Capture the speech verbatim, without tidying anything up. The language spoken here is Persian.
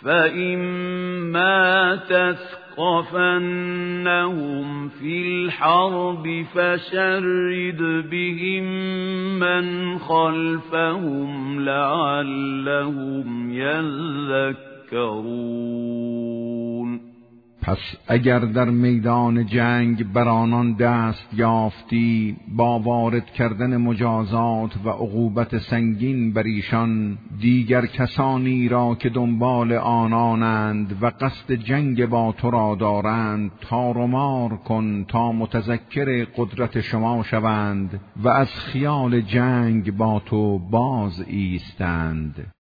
فإما تثقفنهم في الحرب فشرد بهم من خلفهم لعلهم يذكرون. پس اگر در میدان جنگ بر آنان دست یافتی با وارد کردن مجازات و عقوبت سنگین بر ایشان، دیگر کسانی را که دنبال آنانند و قصد جنگ با تو را دارند تار و مار کن تا متذکر قدرت شما شوند و از خیال جنگ با تو باز ایستند.